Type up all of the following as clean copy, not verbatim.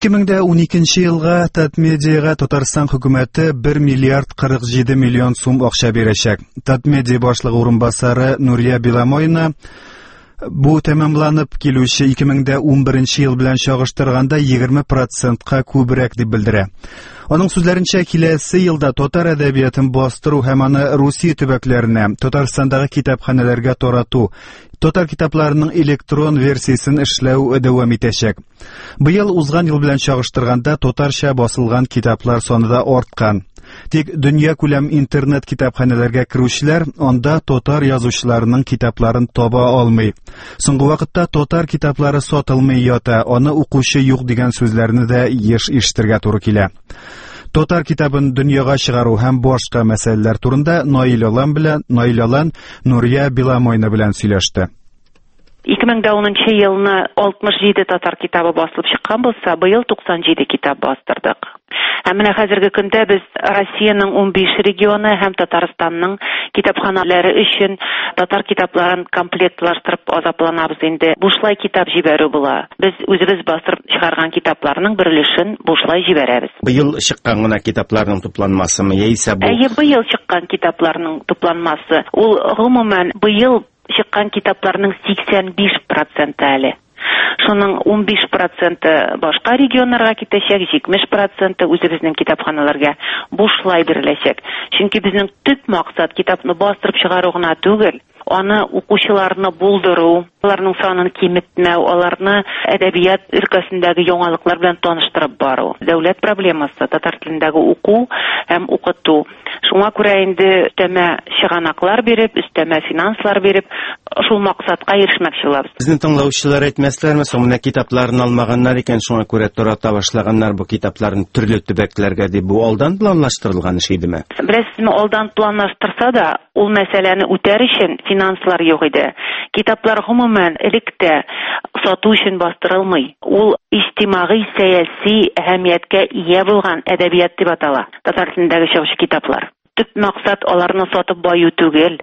2012 елга Татмедиага Татарстан хөкүмәте 1 миллиард 47 миллион сум акча бирәчәк. Татмедиа башлыгы урынбасары Нурия Биламойна бу тәмамланып килүче 2011 ел белән чагыштырганда 20%-ка күбрәк дип белдерә. Аның сүзләренчә, киләсе елда татар әдәбиятын бастыру һәм аны Русия төбәкләренә, Татарстандагы китапханәләргә тарату, татар китапларының электрон версиясын эшләү дәвам итәчәк. Быел узган ел белән чагыштырганда татарча басылган китаплар саны да арткан. Тик дөнья күләм интернет китапханәләргә керүчеләр анда татар язучыларының китапларын таба алмый. Соңгы вакытта татар китаплары сатылмый ята, аны укучы юк дигән сүзләрне дә еш ишетергә туры килә. Татар китабын дөньяга чыгару һәм башка мәсьәләләр турында Наил Алан Нурия Биламойна белән сөйләште. 2010 елны 67 татар китабы басылып чыккан булса, быел 97 китап бастырдык. Һәм менә хәзерге көндә без Россиянең 15 регионы һәм Татарстанның китапханәләре өчен татар китапларын комплектлаштырып азапланабыз инде. Бушлай китап җибәрү була. Без үзебез бастырып чыгарган китапларның бер өлешен бушлай җибәрәбез. Быел чыккан гына китапларның тупланмасымы яисә бу? Быел чыккан китапларның тупланмасы. Ул гомумән быел чыккан китапларның 85% әле. Шуның 15% башка регионнарга китәчәк, 70% үзебезнең китапханаларга бушлай биреләчәк. Чөнки безнең төп максат китапны бастырып чыгару гына түгел, аны укучыларны булдыру, аларның санын киметмәү, аларны әдәбият өлкәсендәге яңалыклар белән таныштырып бару. Дәүләт проблемасы татар телендәге уку һәм укыту. Шуңа күрә инде өстәмә чыганаклар биреп, өстәмә финанслар биреп, шул максатка ирешмәкче булабыз. Безнең тыңлаучылар әйтмәсләрме, соңына китапларын алмаганнар икән, шуңа күрә тарата башлаганнар бу китапларны төрле төбәкләргә дип, бу алдан планлаштырылган эш идеме? Беләсезме, алдан планлаштырса да, ул мәсьәләне үтәр өчен финанслар юк иде. Китаплар гомумән электә сату өчен бастырылмый. Ул иҗтимагый, сәяси әһәмияткә ия булган әдәбият дип атала. Татар телендәге чыгыш китаплар. Төп максат аларны сатып баю түгел,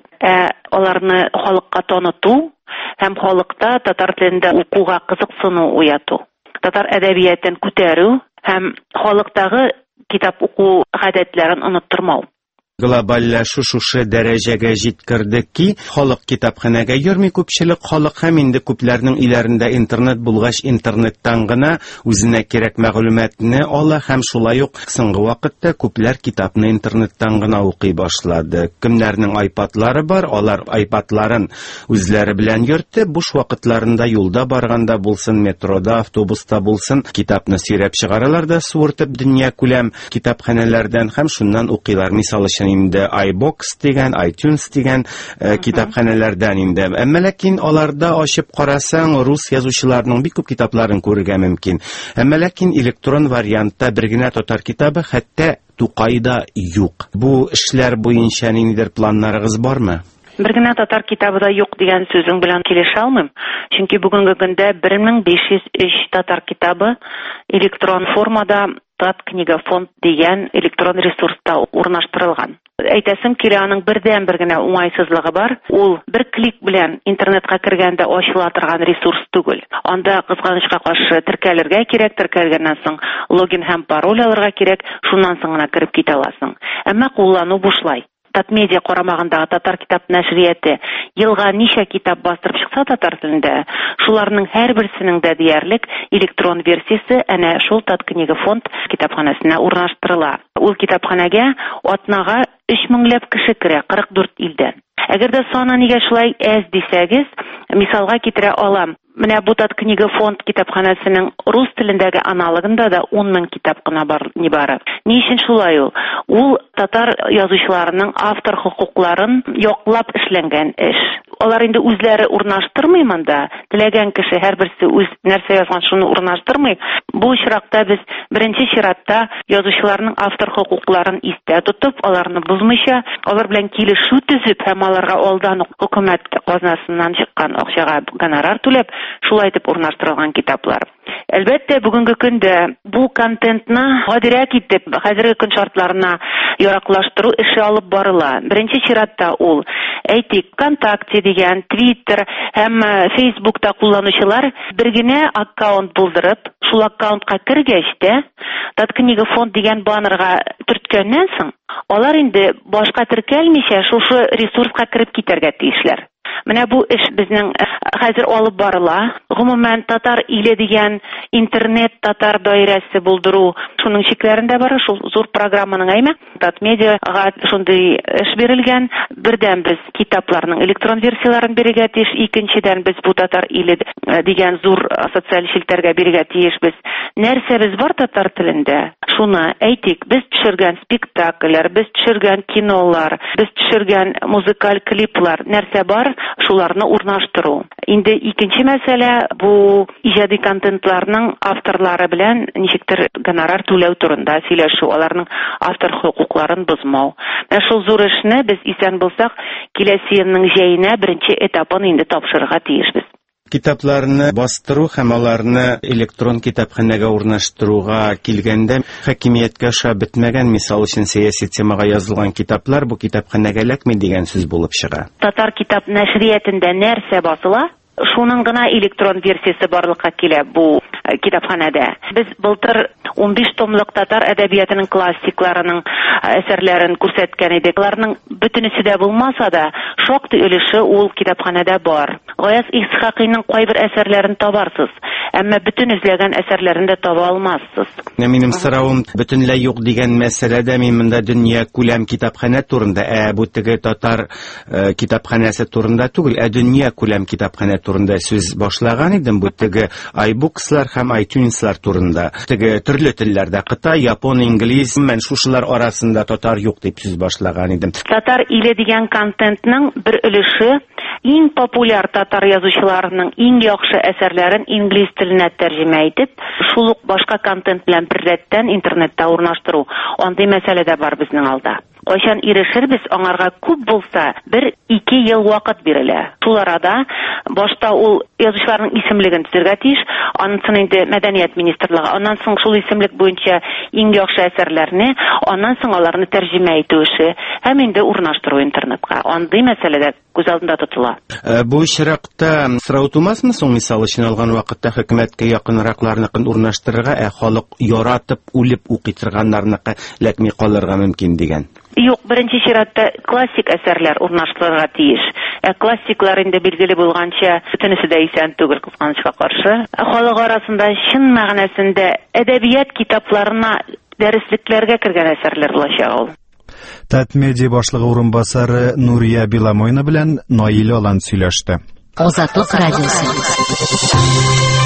аларны халыкка таныту һәм халыкта татар телендә укуга кызыксыну уяту. Татар әдәбиятын күтәрү һәм халыктагы китап уку гадәтләрен оныттырмау. Глобальләшү шушы дәрәҗәгә җиткерде ки, халык китапханәгә йөрми, күпчелек халык һәм инде күпләрнең иләрендә интернет булгач, интернеттан гына үзенә кирәк мәгълүматны ала һәм шулай ук соңгы вакытта күпләр китапны интернеттан гына укый башлады. Кемнәрнең айпадлары бар, алар айпадларын үзләре белән йөртеп, буш вакытларында юлда барганда булсын, метрода, автобуста булсын, китапны сөйрәп чыгаралар да суыртып дөнья күләм китапханәләрдән һәм шуннан укыйлар. Мисал инде iBox дигән, iTunes дигән китапханәләрдән инде. Әмма ләкин аларда ачып карасаң, рус язучыларының бик күп китапларын күрергә мөмкин. Әмма ләкин электрон вариантта бер генә татар китабы хәтта Тукайда юк. Бу эшләр буенча ниндидер планнарыгыз бармы? Бер генә татар китабы да юк дигән сүзең белән килешә алмыйм. Чөнки бүгенге көндә 1503 татар китабы электрон формада Таткнига фонд дигән электрон ресурста урнаштырылган. Әйтәсем килә, аның бердән-бер генә уңайсызлыгы бар. Ул бер клик белән интернетка кергәндә ачыла торган ресурс түгел. Анда кызганычка каршы теркәлергә кирәк, теркәлгәннән соң логин һәм пароль алырга кирәк, шуннан соң гына кереп китә аласың. Әмма куллану бушлай. Татмедиа карамагындагы татар китап нәшрияты елга ничә китап бастырып чыкса татар телендә, шуларның һәрберсенең дә диярлек электрон версиясе әнә шул Таткнига фонд китапханәсенә урнаштырыла. Ул китапханәгә атнага 3000 кеше керә 44 илдән. Әгәр дә саны нигә шулай әз дисәгез, мисалга китерә алам. Менә бу Таткнига фонд китапханәсенең рус телендәге аналогында да 10,000 китап кына бар нибары. Ни өчен шулай ул? Ул татар язучыларының автор хокукларын яклап эшләнгән эш. Алар инде үзләре урнаштырмый монда. Теләгән кеше һәрберсе үз нәрсә язган шуны урнаштырмый. Бу чиракта без беренче чиратта язучыларның автор хокукларын истә тотып, аларны бузмыйча, алар белән килешү төзеп һәм аларга алдан ук хөкүмәт казнасыннан чыккан акчага гонорар түләп, шулай итеп урнаштырылган китаплар. Әлбәттә, бүгенге көндә бу контентны гадирәк итеп, хәзерге көн шартларына яраклаштыру эше алып барыла. Беренче чиратта ул, әйтик, ВКонтакте дигән, Twitter һәм Facebook'та кулланучылар бер генә аккаунт булдырып, шул аккаунтка кергәч тә, Таткнига фонд дигән баннерга төрткәннән соң, алар инде башка теркәлмичә шушы ресурска кереп китәргә тиешләр. Менә бу эш безнең хәзер алып барыла. Гомумән Татар иле дигән интернет татар даирәсе булдыру шуның чикләрендә бара, шул зур программаның әйме. Татмедиага шундый эш бирелгән. Бердән без китапларның электрон версияларын бирергә тиеш, икенчедән без бу Татар иле дигән зур социаль челтәргә бирергә тиешбез. Нәрсә без бар татар телендә? Шуны әйтик, без төшергән спектакльләр, без төшергән кинолар, без төшергән музыкаль клиплар, нәрсә бар, шуларны урнаштыру. Инде икенче мәсьәлә бу иҗади контентларның авторлары белән ничектер гонорар түләү турында сөйләшү, аларның автор хокукларын бозмау. Шул зур эшне без исән булсак, киләсе елның җәенә беренче этапын инде тапшырырга тиешбез. Китапларны бастыру һәм аларны электрон китапханәгә урнаштыруга килгәндә, хакимияткә аша бетмәгән, мисал өчен сәяси темага язылган китаплар бу китапханәгә эләкми дигән сүз булып чыга. Татар китап нәшриятендә нәрсә басыла? Шуның гына электрон версиясе барлыкка килә бу китапханәдә. Без былтыр 15 томлык татар әдәбиятының классикларының әсәрләрен күрсәткән идек. Аларның бөтенесе дә булмаса да, шактый өлеше ул китапханәдә бар. Гаяз Исхакыйның кайбер әсәрләрен табарсыз, әмма бөтен эзләгән әсәрләрен дә таба алмассыз. Минем соравым бөтенләй юк дигән мәсьәләдә мин монда дөнья күләм китапханә турында, бу теге татар китапханәсе турында түгел, дөнья күләм китапханә турында сүз башлаган идем. Бу теге iBookslар һәм iTuneslар турында. Теге төрле телләрдә Кытай, Япон, инглиз, мен шушылар арасында татар юк дип сүз башлаган идем. Татар иле дигән контентның бер өлеше иң популяр татар язучыларының иң яхшы әсәрләрен инглиз теленә тәрҗемә итеп, шул ук башка контент белән беррәттән интернетта урнаштыру. Андый мәсьәлә дә бар безнең алда. Кайчан ирешербез, аңарга күп булса 1-2 ел вакыт бирелә. Шул арада башта ул язучыларның исемлеген төзергә тиеш, аннан инде Мәдәният министрлыгы, аннан соң шул исемлек буенча иң яхшы әсәрләрне, аннан соң аларны тәрҗемә итү эше һәм инде урнаштыру интернетка. Андый мәсьәлә дә күз алдында тотыла. Бу чиракта сорау тумасмы соң, мисал өчен алган вакытта хөкүмәткә якынракларны урнаштырырга, халык яратып, үлеп укый торганнарны ләкми калырга мөмкин дигән. Юк, беренче чиратта классик әсәрләр урнаштырырга тиеш. Классиклар инде билгеле булганча, бөтенесе дә исән түгел, кызганычка каршы. Халык арасында чын мәгънәсендә әдәбият китапларына, дәреслекләргә кергән әсәрләр булачак ул. Татмедиа башлыгы урынбасары Нурия Биламойна белән Наил Алан сөйләште. Азатлык радиосы.